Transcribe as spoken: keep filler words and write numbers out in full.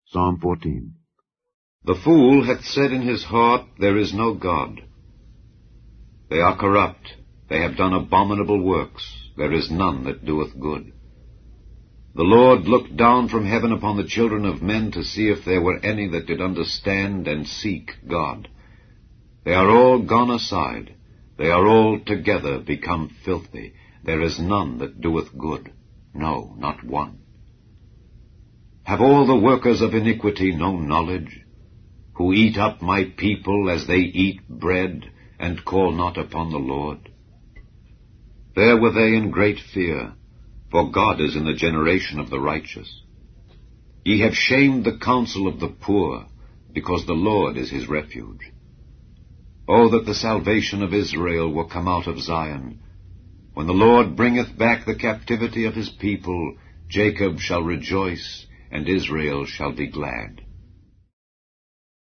Psalm fourteen. The fool hath said in his heart, There is no God. They are corrupt, they have done abominable works, there is none that doeth good. The Lord looked down from heaven upon the children of men to see if there were any that did understand and seek God. They are all gone aside, they are all together become filthy, there is none that doeth good, no, not one. Have all the workers of iniquity no knowledge, who eat up my people as they eat bread, and call not upon the Lord? There were they in great fear, for God is in the generation of the righteous. Ye have shamed the counsel of the poor, because the Lord is his refuge. O that the salvation of Israel were come out of Zion! When the Lord bringeth back the captivity of his people, Jacob shall rejoice, and Israel shall be glad.